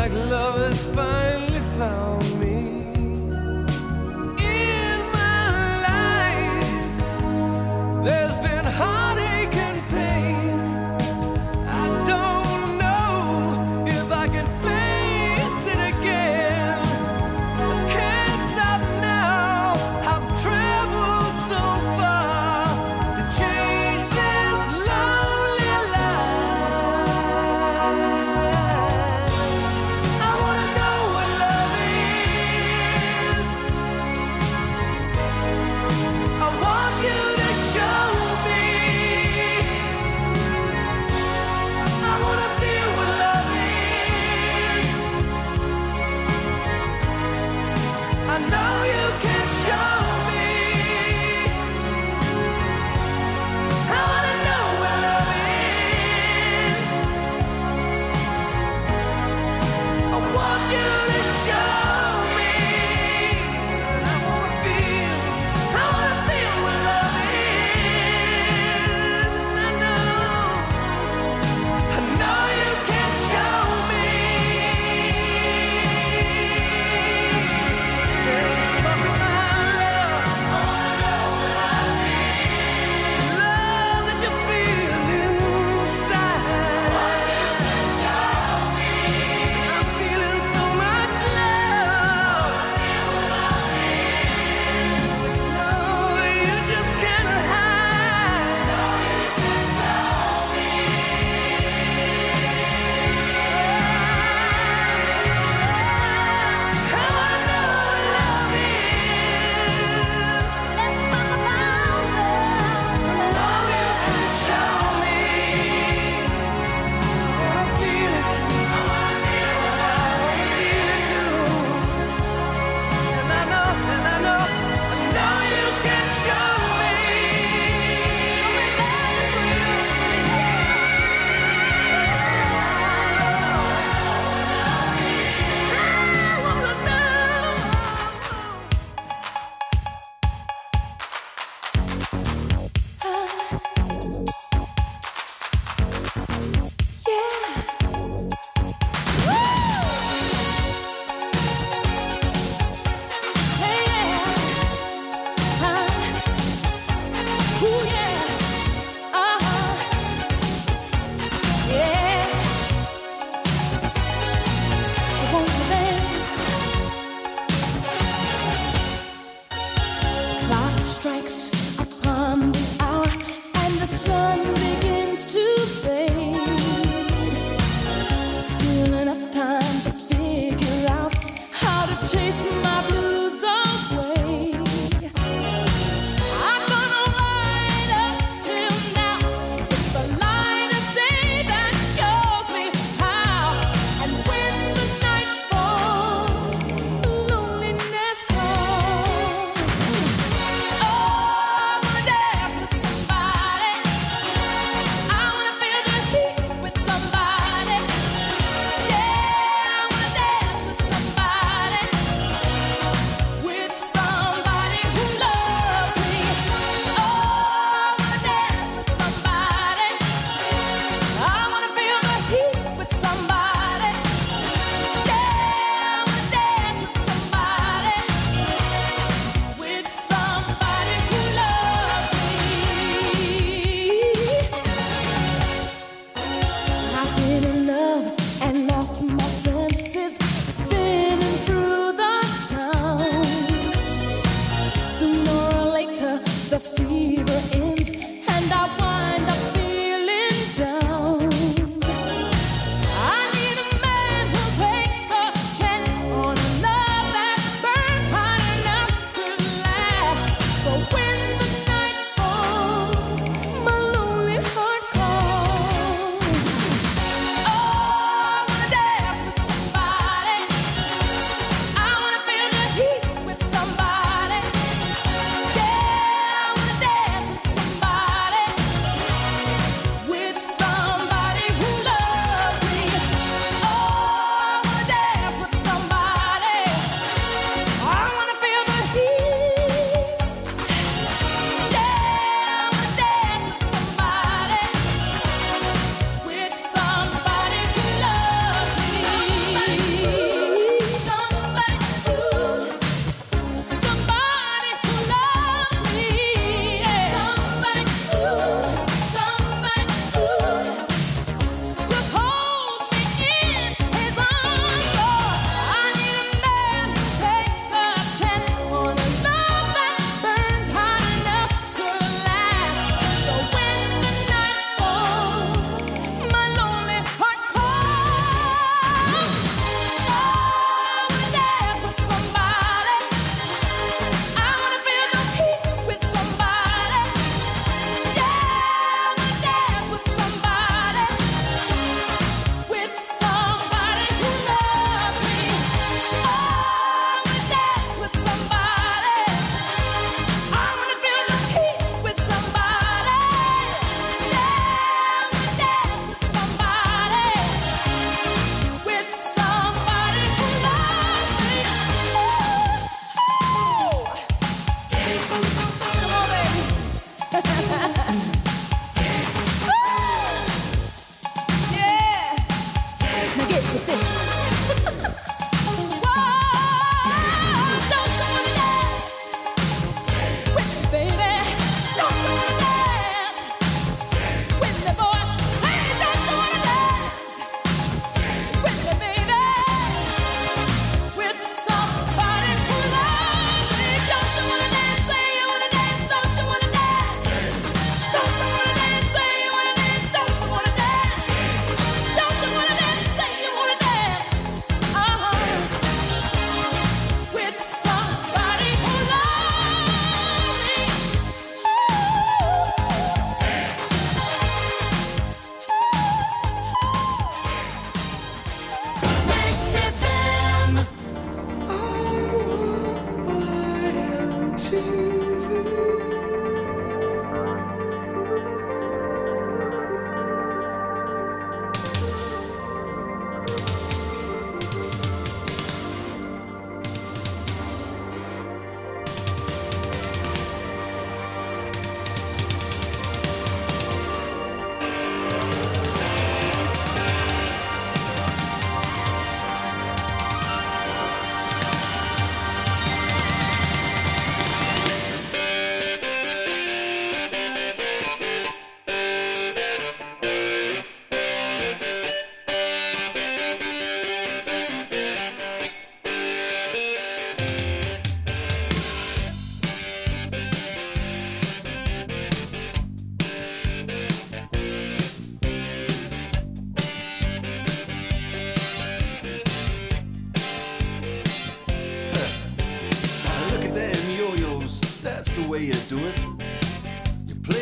like love has finally found me. In my life, there's been heartache and pain. I don't know if I can face it again. I can't stop now. I've traveled so far to change this lonely life. I wanna know what love is. I want you to show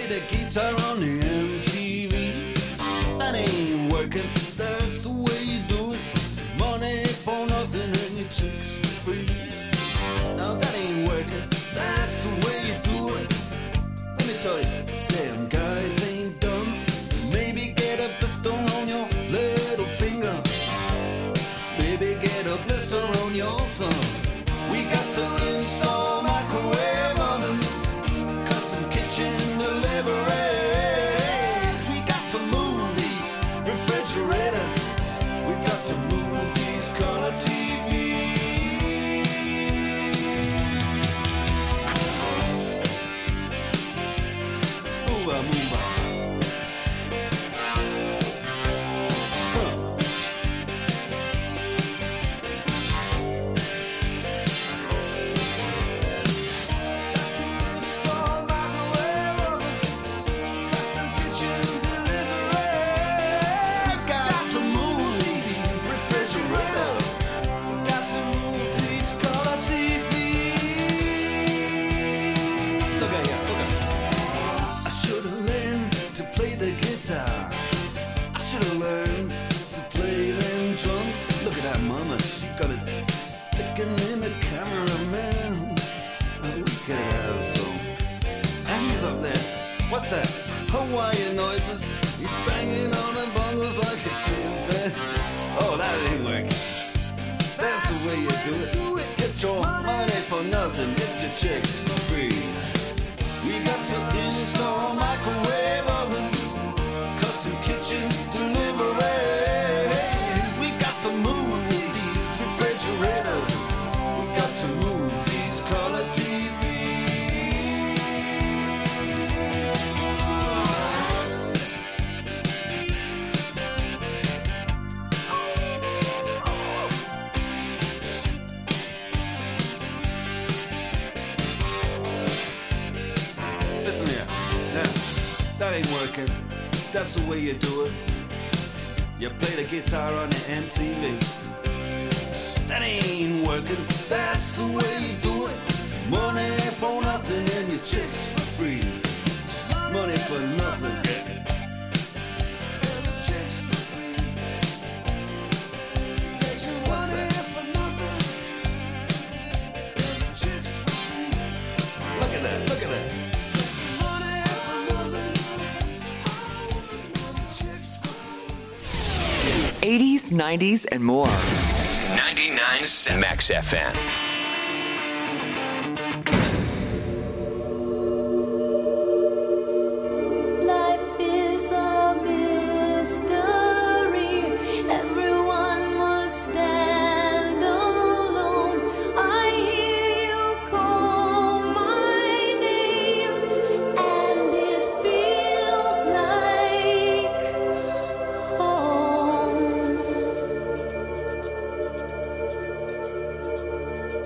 play the guitar on the MTV. That ain't working, that's the way you do it. Money for nothing and your chicks for free. Now that ain't working, that's the way you do it. Let me tell you, damn guys ain't dumb. Maybe get a blister on your little finger. Maybe get a blister on your thumb. We got to install microwave ovens, custom kitchen deliveries. We got to move these refrigerators. We got to move these color TVs. Move move mama, she got it sticking in the cameraman. Oh, we could have some. And he's up there. What's that? Hawaiian noises. He's banging on the bongos like a chimpanzee. Oh, that ain't working. That's the way you do it. Get your money for nothing. Get your chicks for free. We got to install microwave oven, custom kitchen delivery. We got to move refrigerators. We got to move these color Listen here, now, that ain't working. That's the way you do it. You play the guitar on the MTV. That ain't working, that's the way you do it. Money for nothing and your chicks for free. Money for nothing, yeah. And the chicks for free. Get your money for nothing and the chicks for free. Look at that, look at that. Money for nothing, and the chicks for free. 80s, 90s, and more. 99.7 Max FM. Life is a mystery. Everyone must stand alone. I hear you call my name, and it feels like home.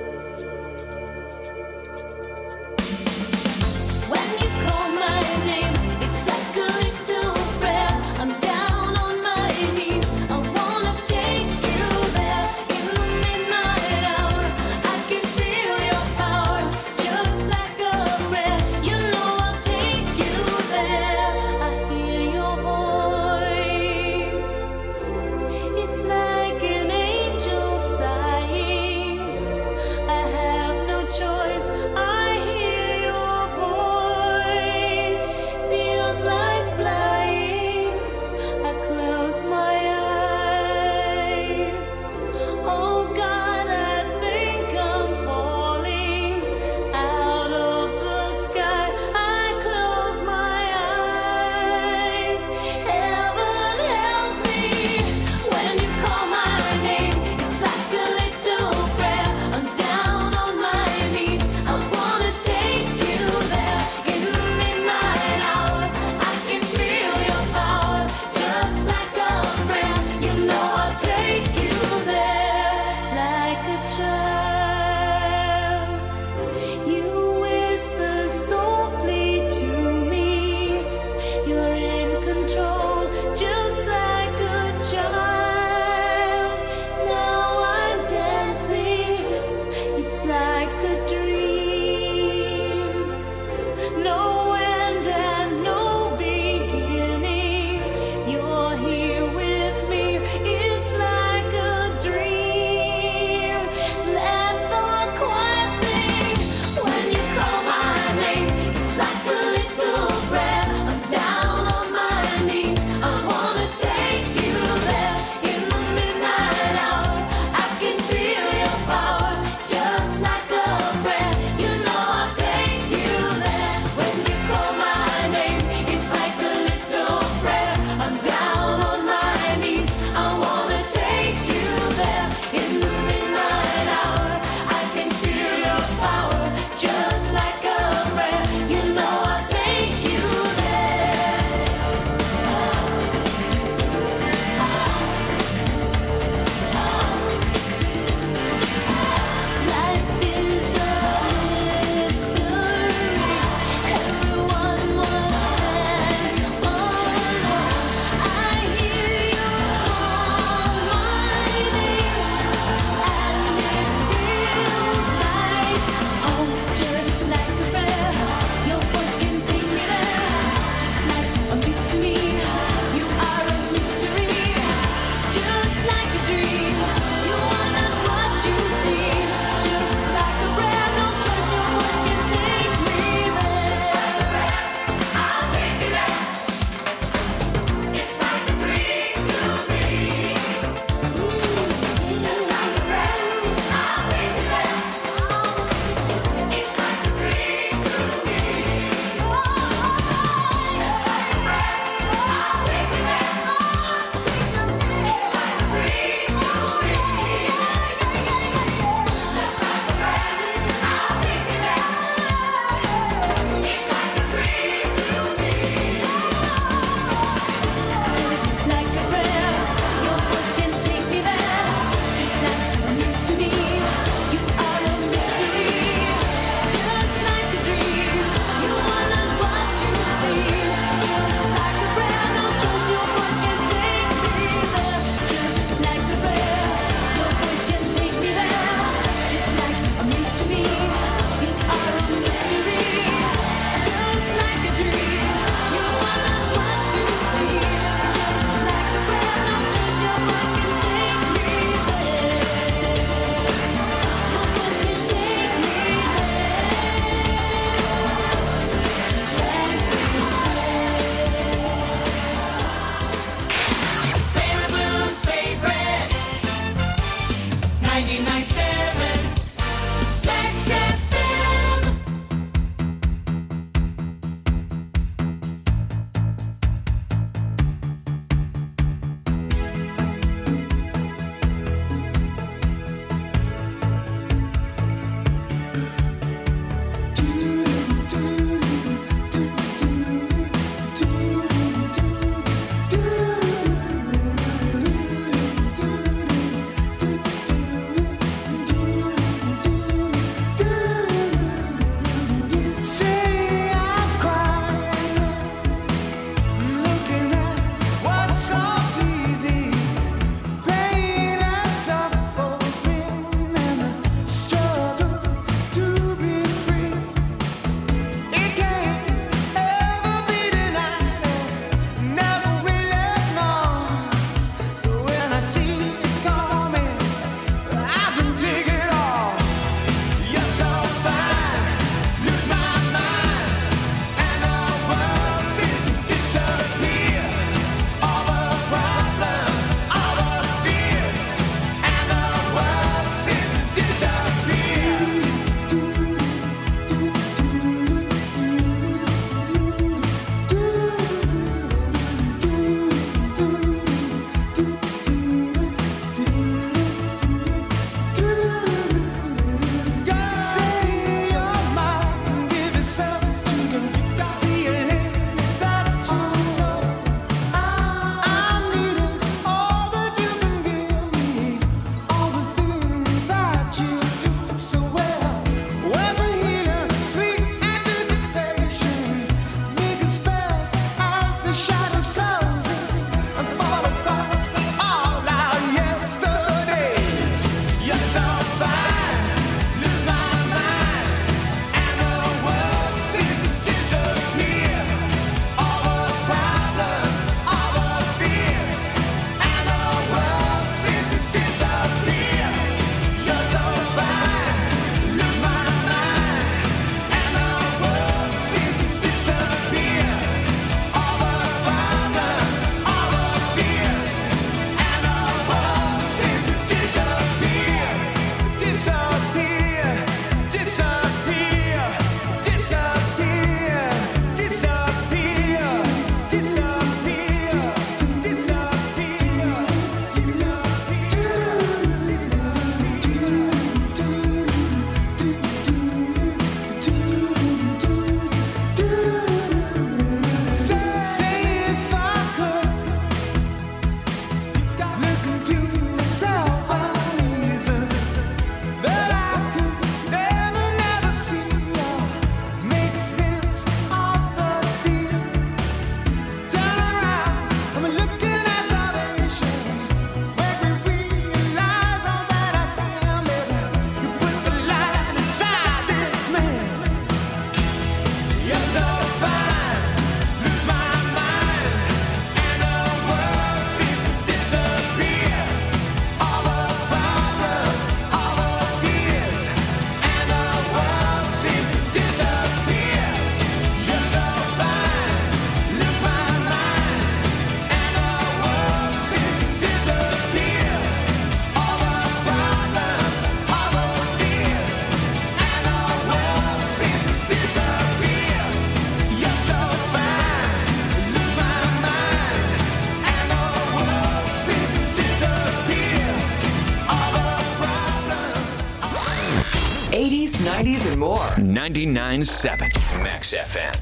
90s and more. 99.7 Max FM.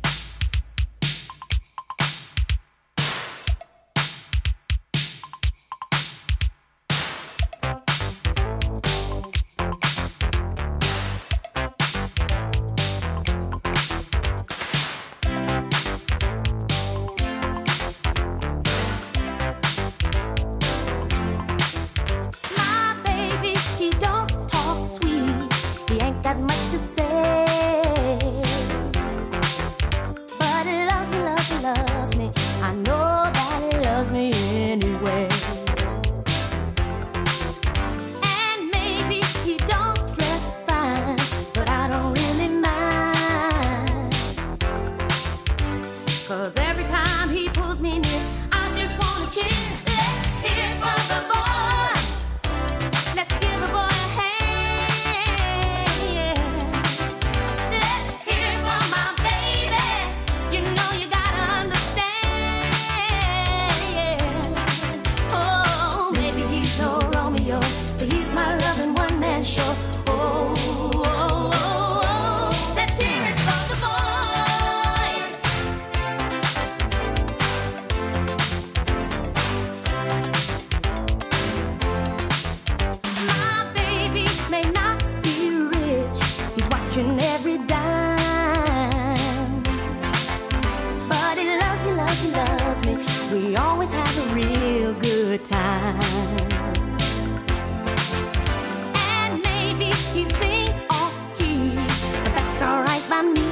My baby, he don't talk sweet. He ain't got much to say. But he loves me, loves me, loves me. I know that he loves me anyway. And maybe he don't dress fine, but I don't really mind. 'Cause every time he pulls me near, I just wanna cheer. Let's hear it for the boy. Let's give the boy a hand. Yeah. Let's hear it for my baby. You know you gotta understand. Yeah. Oh, maybe he's no Romeo, but he's my loving one-man show. Oh, oh, oh, oh. Let's hear it for the boy. My baby may not be rich. He's watching every dime. But he loves me, loves me, loves me. We always have a real good time. And maybe he sings off key, but that's alright by me.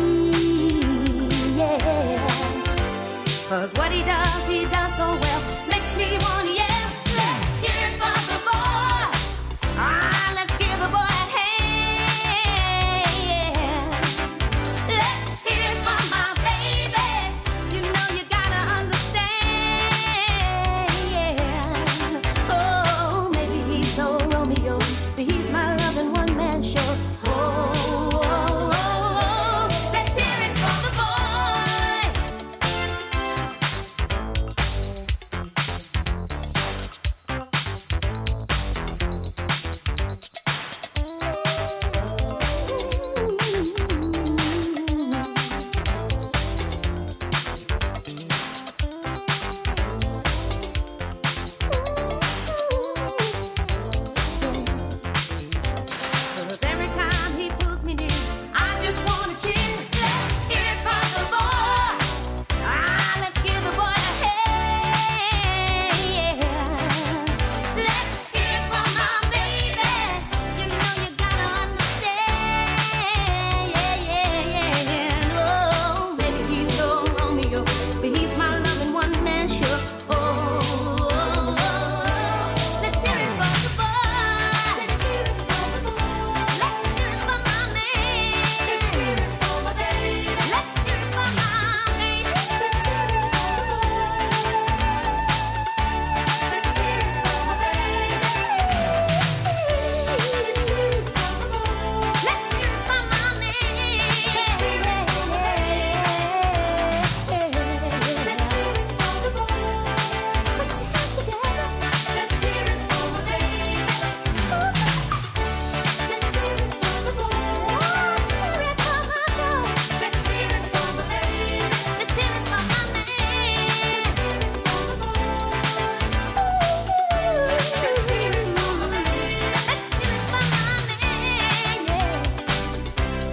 Yeah. 'Cause what he does so well, makes me wanna yell. Let's hear it for the boy. Ah, let's give the boy a hand. Yeah. Let's hear it for my baby. You know you gotta understand. Yeah. Oh, maybe he's no Romeo, but he's my loving one-man show. Oh, oh, oh, oh. Let's hear it for the boy. Cause every time he pulls me near, I just wanna cheer. Let's hear it for the boy. Ah, let's give the boy a hand. Yeah. Let's hear it for my baby. You know you gotta understand. Yeah, yeah, yeah. Oh, maybe he's no Romeo, but he's my loving one-man show. Oh, oh, oh, oh. Let's hear it for the boy. Let's hear it for the boy. Let's hear it for my man. Let's hear it for my baby. Let's hear it for my baby. Let's hear it for the boy. Let's hear it for my baby. Let's hear it for the boy. Let's hear it for my man. Let's hear it for my baby. Let's hear it for the boy. Put your hands together. Let's hear it for my baby. Let's hear it for the boy. Hear it for my boy. Let's hear it for my baby. Let's hear it for my man. Let's hear it for the boy. Let's hear it for my baby. Let's hear it for my man. Yeah.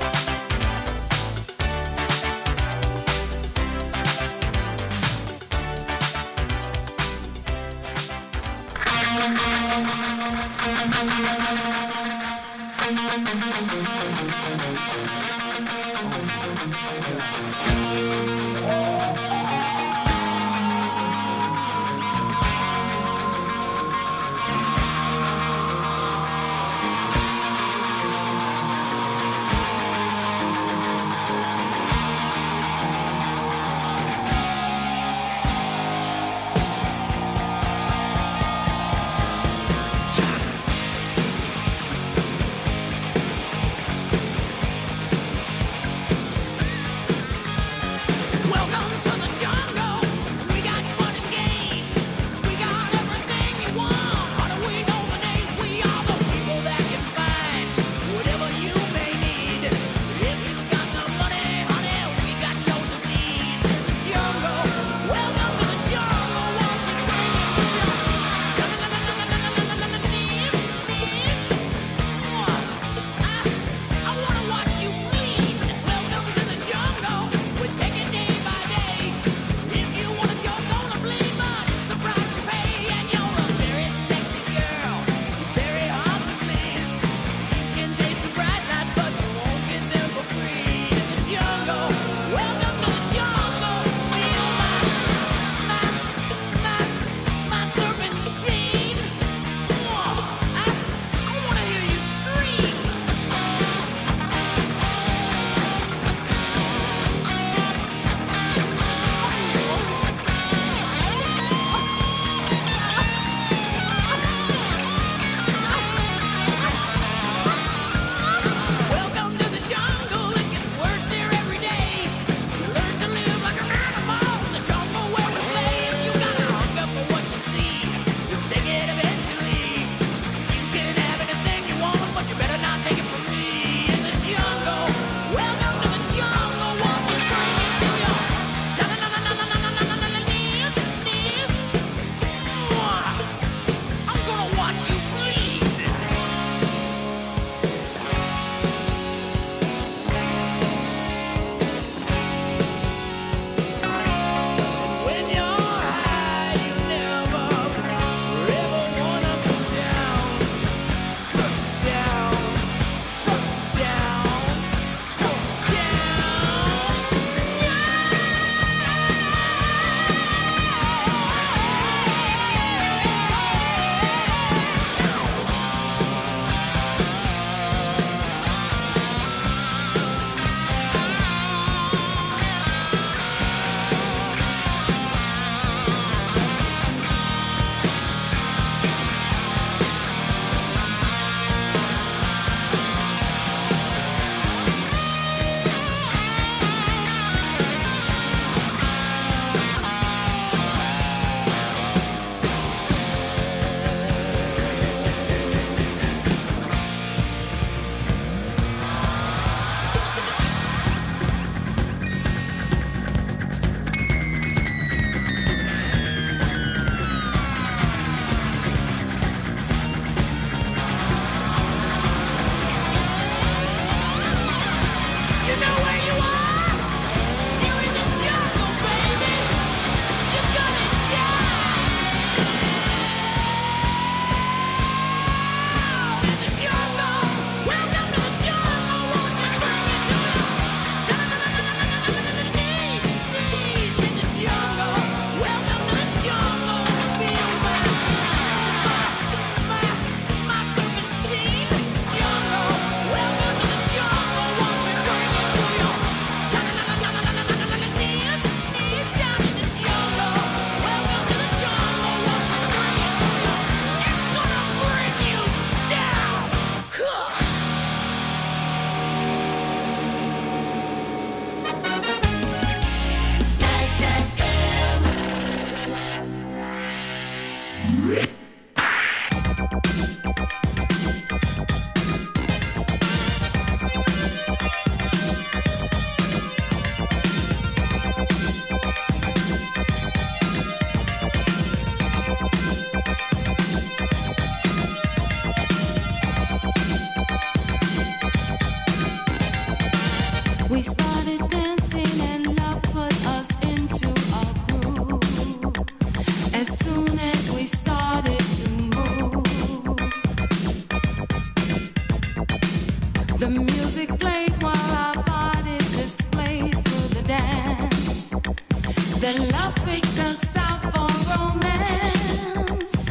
picked us out for romance.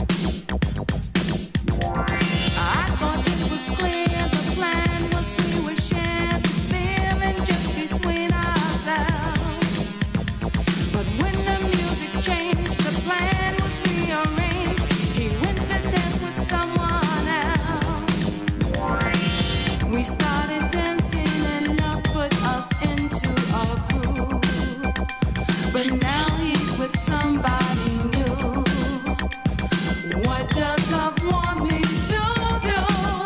I thought it was clear the plan was we would share this feeling just between ourselves. But when the music changed, the plan was rearranged. He went to dance with someone else. We started dancing and love put us into a groove. But now he's with somebody new. What does love want me to do?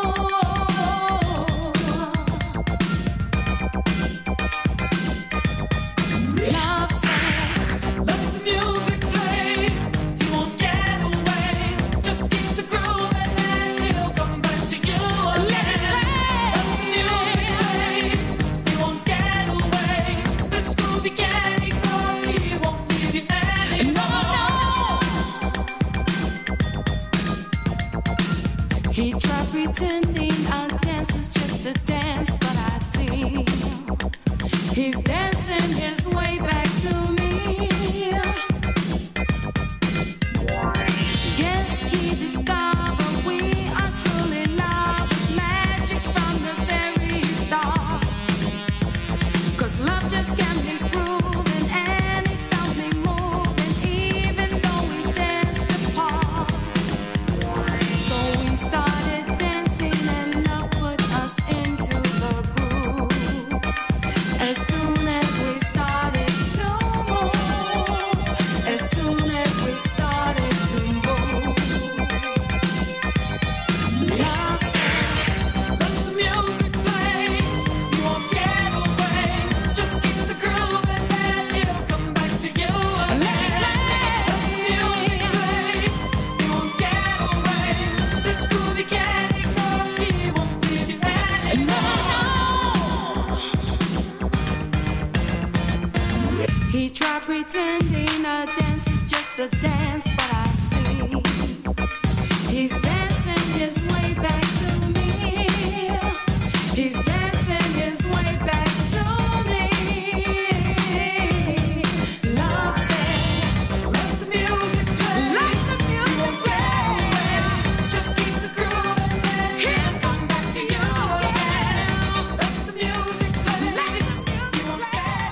Love said, let the music play. He won't get away. Just keep the groove and then he'll come back to you again. Let the music play. He won't get away. This groovy candy girl, he won't leave you anymore. He tried pretending our dance is just a dance, but I see he's dancing his way back to me. Guess he discovered we are truly lovers, magic from the very start. 'Cause love just can't be proven, and it felt me moving, even though we danced apart. So we started dancing and love put us into the groove. As soon as we started to move, as soon as we started to move, love said, let the music play. You won't get away. Just keep the groove and then he'll come back to you again. Let the music play. You won't get away. This groovy candy girl, he won't leave you anymore. He tried pretending a dance is just a dance, but I see he's dancing his way back to me. He's dancing his way back to me. Love said, let the music play. Let the music play. Just keep the groove and then he'll come back to you again. Let the music play. Let the music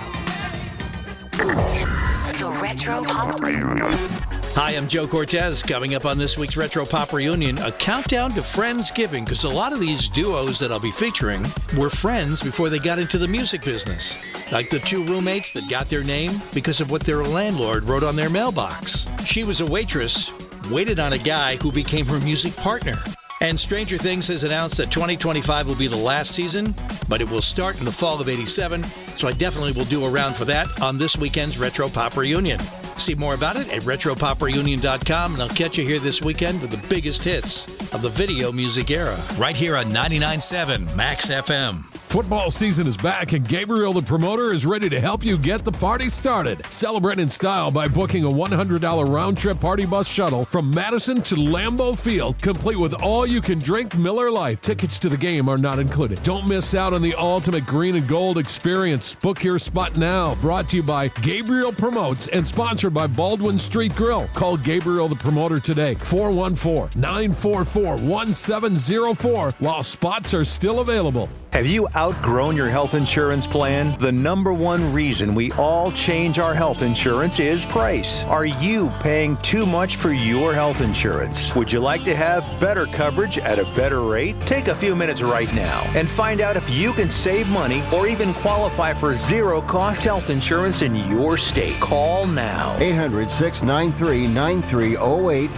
play. The Retro Pop Reunion. Hi, I'm Joe Cortez. Coming up on this week's Retro Pop Reunion, a countdown to Friendsgiving, because a lot of these duos that I'll be featuring were friends before they got into the music business. Like the two roommates that got their name because of what their landlord wrote on their mailbox. She was a waitress, waited on a guy who became her music partner. And Stranger Things has announced that 2025 will be the last season, but it will start in the fall of '87, so I definitely will do a round for that on this weekend's Retro Pop Reunion. See more about it at retropopreunion.com, and I'll catch you here this weekend with the biggest hits of the video music era, right here on 99.7 Max FM. Football season is back, and Gabriel the Promoter is ready to help you get the party started. Celebrate in style by booking a $100 round-trip party bus shuttle from Madison to Lambeau Field, complete with all-you-can-drink Miller Lite. Tickets to the game are not included. Don't miss out on the ultimate green and gold experience. Book your spot now. Brought to you by Gabriel Promotes and sponsored by Baldwin Street Grill. Call Gabriel the Promoter today, 414-944-1704, while spots are still available. Have you outgrown your health insurance plan? The number one reason we all change our health insurance is price. Are you paying too much for your health insurance? Would you like to have better coverage at a better rate? Take a few minutes right now and find out if you can save money or even qualify for zero-cost health insurance in your state. Call now. 800-693-9308.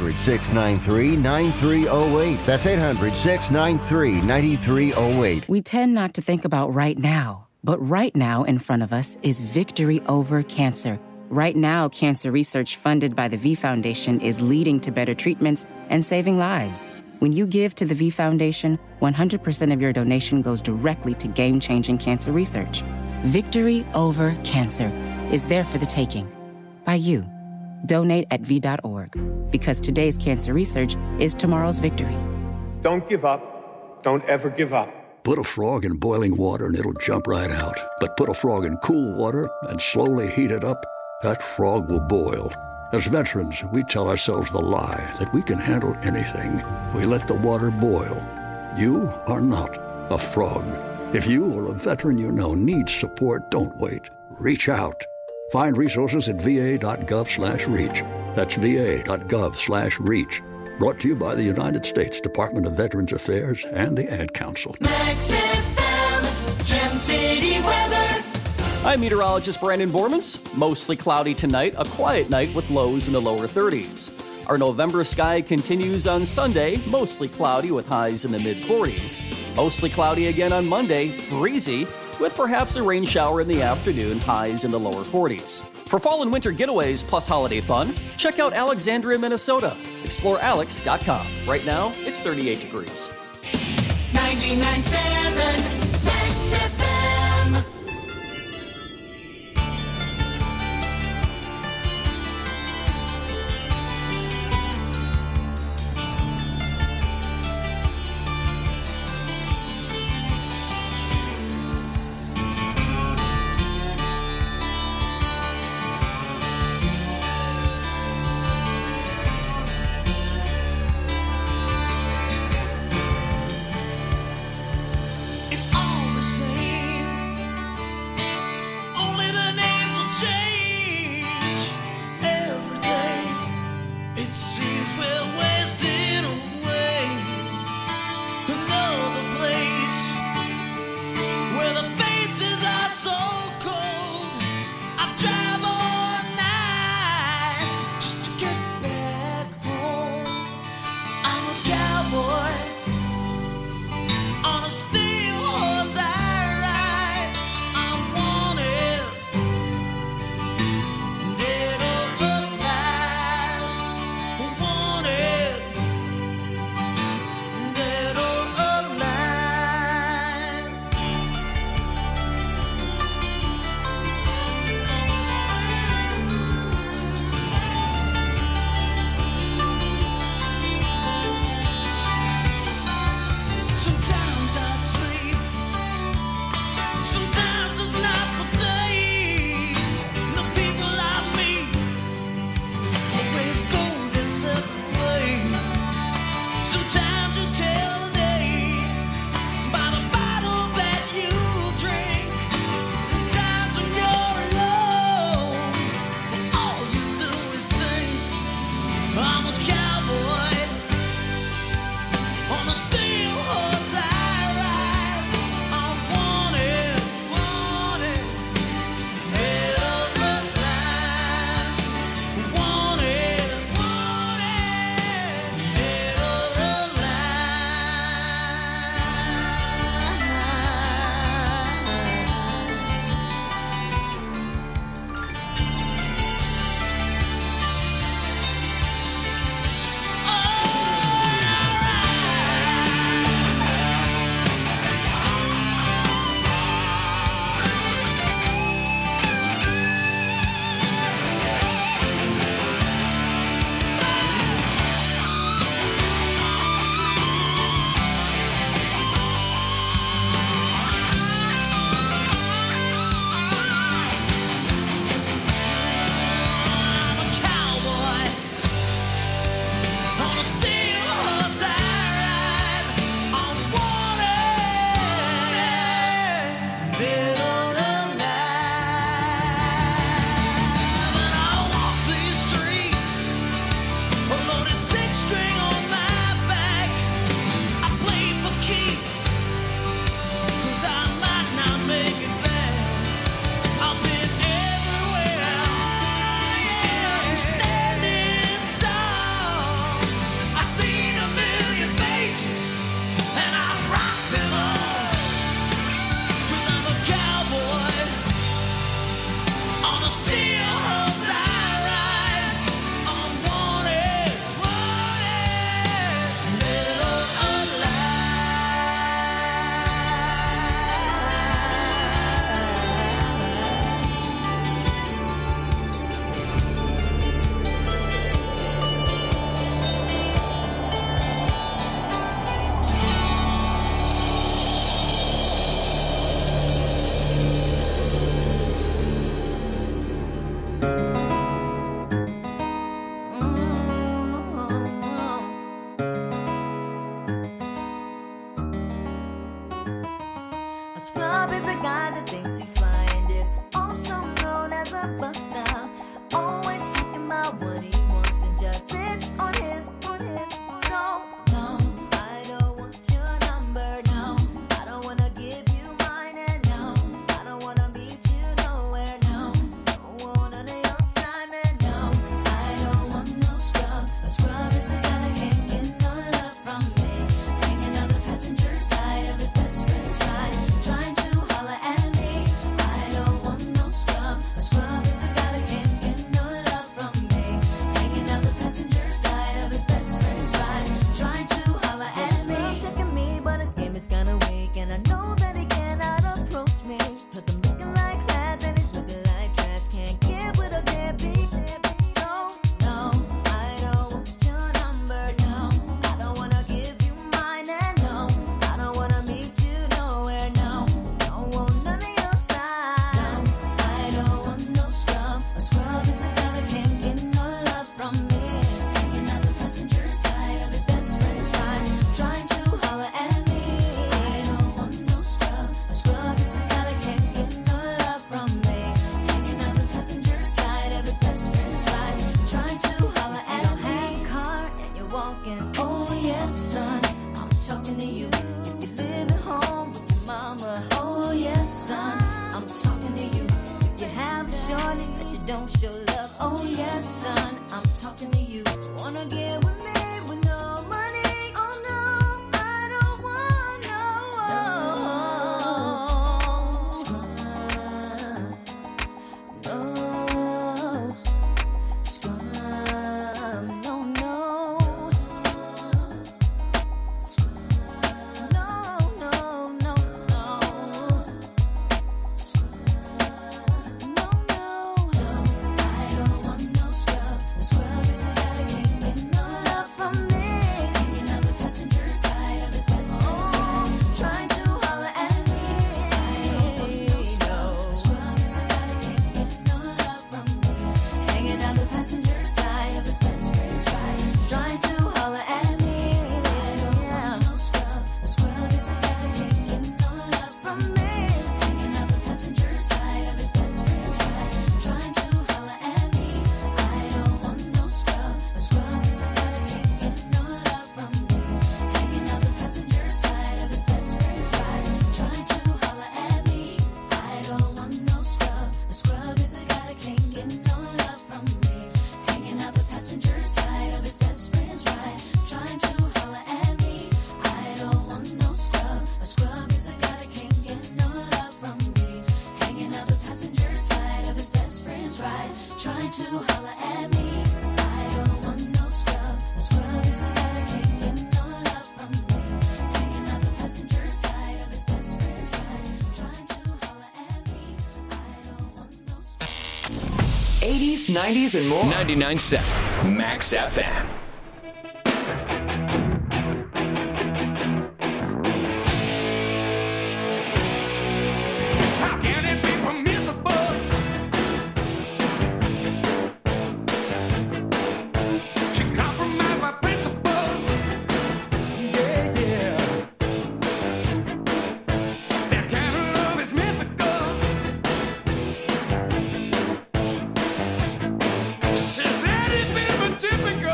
800-693-9308. That's 800-693-9308. We tend not to think about right now, but right now in front of us is victory over cancer. Right now, cancer research funded by the V Foundation is leading to better treatments and saving lives. When you give to the V Foundation, 100% of your donation goes directly to game-changing cancer research. Victory over cancer is there for the taking. By you. Donate at V.org, because today's cancer research is tomorrow's victory. Don't give up. Don't ever give up. Put a frog in boiling water and it'll jump right out. But put a frog in cool water and slowly heat it up, that frog will boil. As veterans, we tell ourselves the lie that we can handle anything. We let the water boil. You are not a frog. If you or a veteran you know needs support, don't wait. Reach out. Find resources at va.gov/reach. That's va.gov/reach. Brought to you by the United States Department of Veterans Affairs and the Ad Council. Max FM, Gem City weather. I'm meteorologist Brandon Bormans. Mostly cloudy tonight, a quiet night with lows in the lower 30s. Our November sky continues on Sunday, mostly cloudy with highs in the mid-40s. Mostly cloudy again on Monday, breezy, with perhaps a rain shower in the afternoon, highs in the lower 40s. For fall and winter getaways plus holiday fun, check out Alexandria, Minnesota. Explore alex.com. Right now, it's 38 degrees. 99.7 Max FM. It's all I'm talking to you. Wanna get with me with no money? Oh no, I don't want no scrub. No scrub. No, no. Scrub. No, no, no, no. Trying to holler at me. I don't want no scrub. A scrub is a guy that can't get no love from me. Hanging out the passenger side of his best friend's ride. Trying to holler at me. I don't want no scrub. 80s, 90s, and more. 99.7 Max FM. Says anything but typical.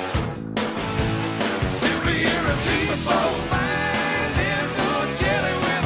So fine, there's no telling where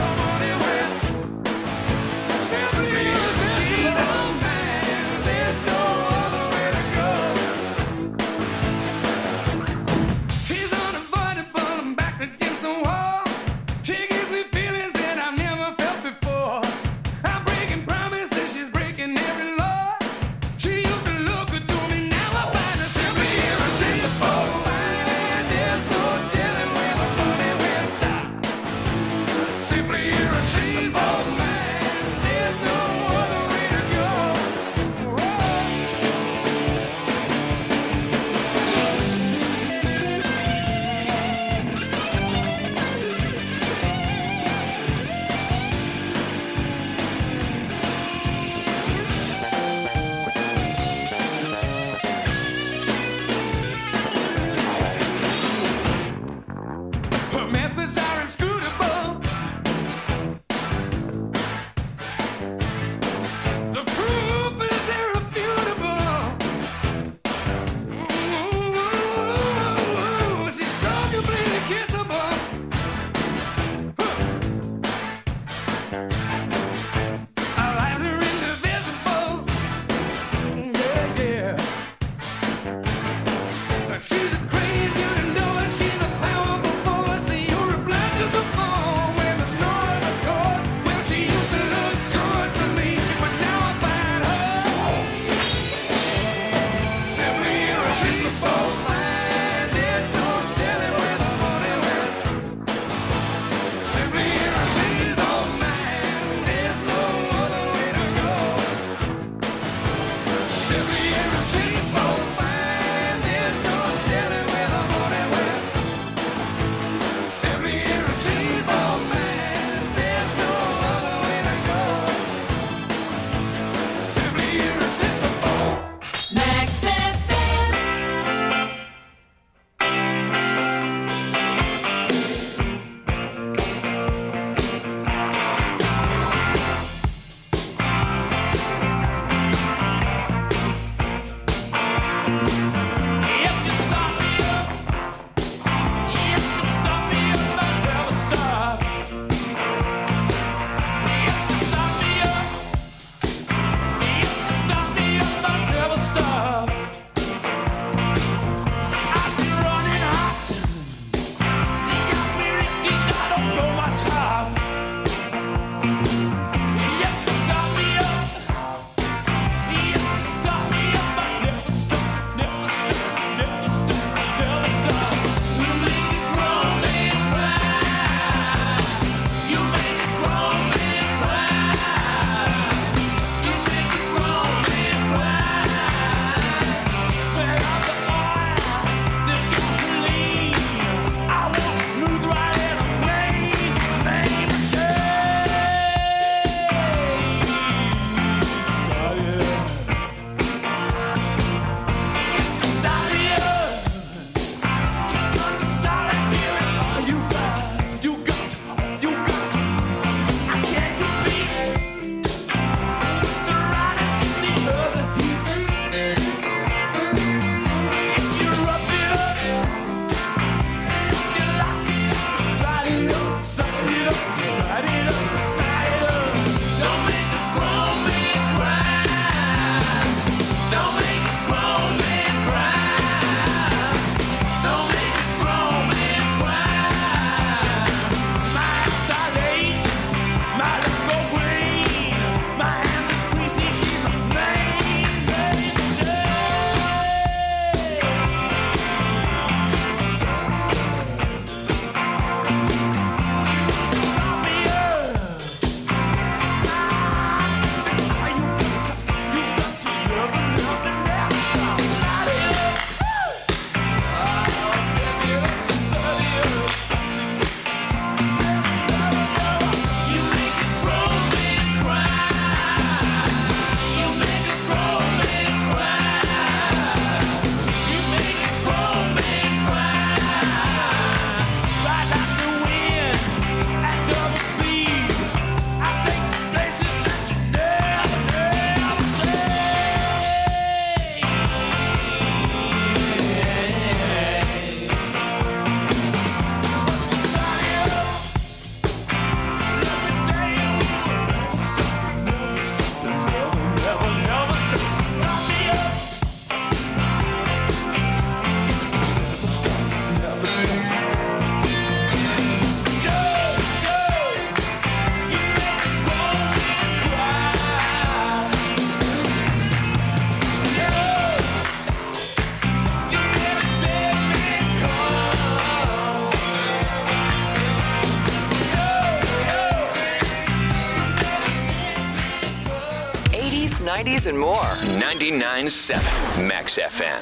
90s, and more. 99.7 Max FM.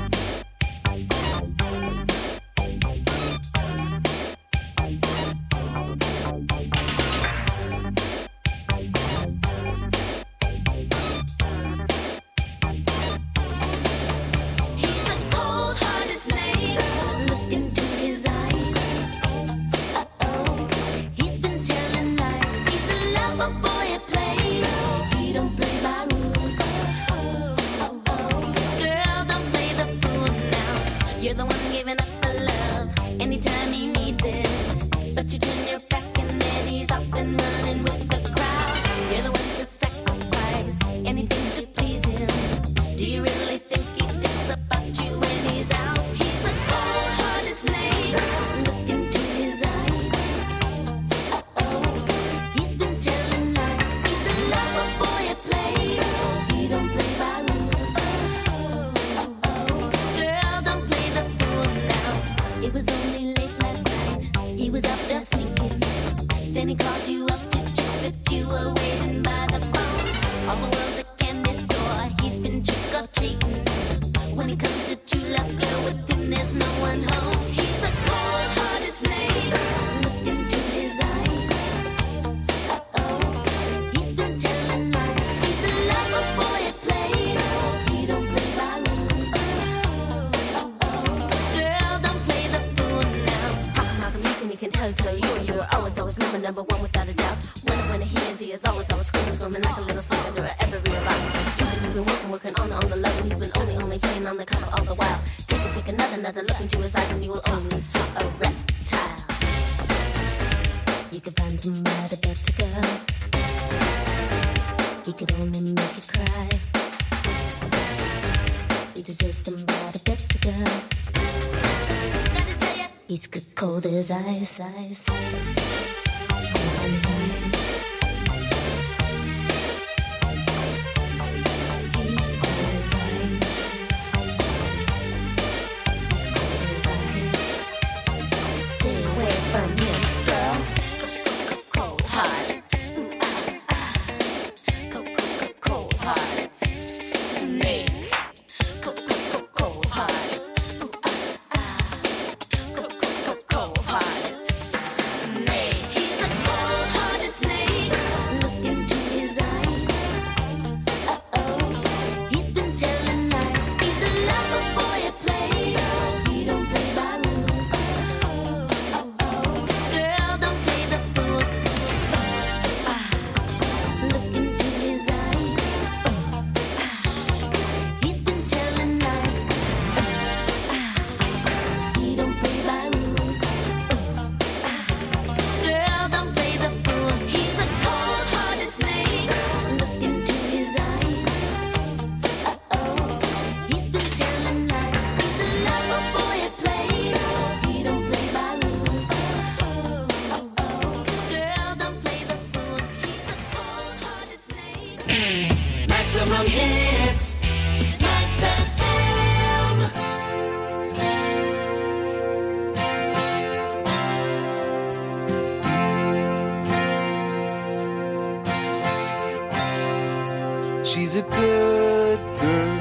She's a good girl,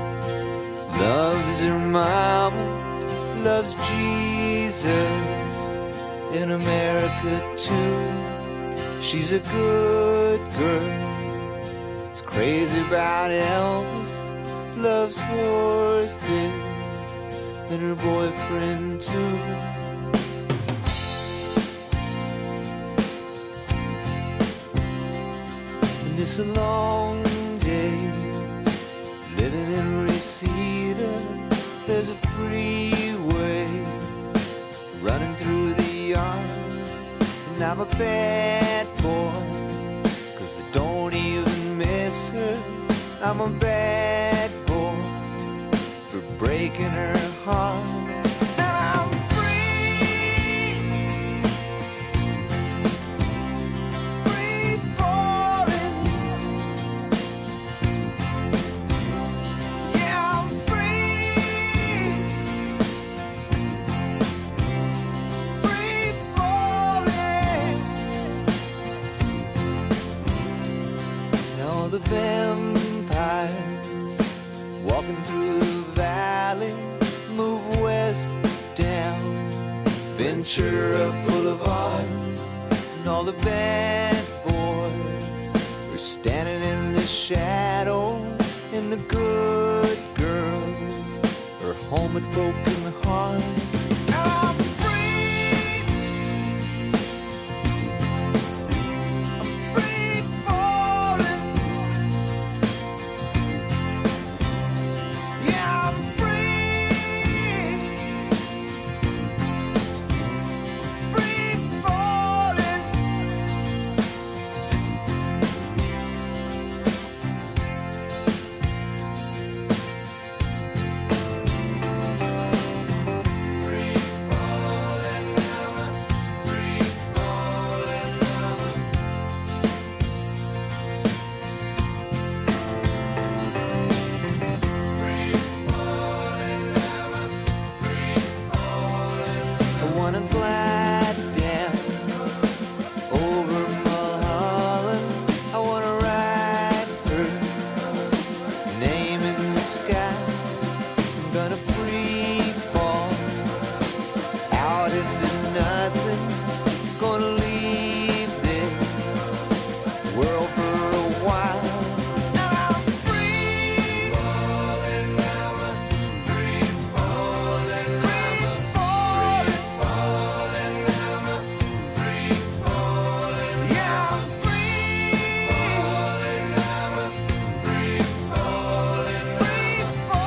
loves her mama, loves Jesus, in America too. She's a good girl, is crazy about Elvis, loves horses, and her boyfriend too. And it's a long day, living in Reseda. There's a freeway running through the yard, and I'm a bad boy, 'cause I don't even miss her. I'm a bad boy for breaking her heart. And I'm free, free falling. Yeah, I'm free, free falling. All the vampires walking through the valley, move west down Ventura Boulevard, and all the bad boys were standing in the shadows, and the good girls are home with broken hearts. I'm free. I'm free falling. Yeah, I'm free. Free falling. I wanna glide down over Mulholland. I wanna ride her name in the sky. I'm gonna free fall out into nothing. Gonna leave this world for a while. I'm free falling, free falling, free falling. Yeah, I'm free falling, free falling, free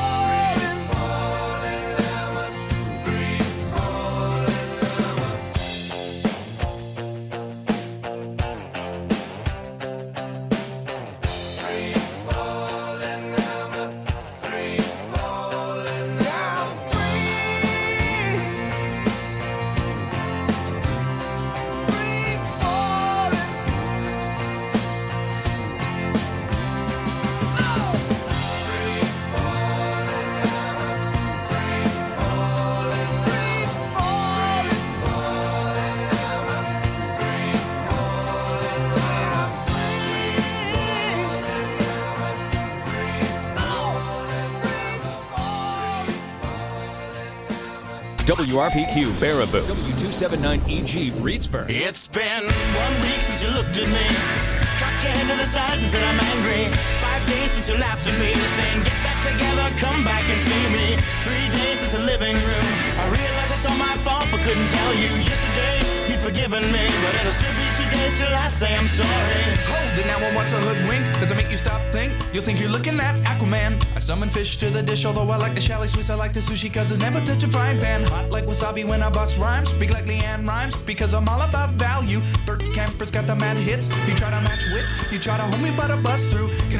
WRPQ Baraboo, W279EG Reedsburg. It's been 1 week since you looked at me, cocked your head to the side and said I'm angry. 5 days since you laughed at me, saying get back together, come back and see me. 3 days since the living room, I realized I saw my fault but couldn't tell you. Yesterday you'd forgiven me, but it'll still be 2 days till I say I'm sorry. Hold it now, I want to hoodwink. Does it make you stop, think? You'll think you're looking at Aquaman. I summon fish to the dish, although I like the chalet sweets. I like the sushi cause it's never touch a frying pan. Hot like wasabi when I bust rhymes. Big like Leanne rhymes because I'm all about value. Bert Camper's got the mad hits. You try to match wits, you try to hold me but I bust through.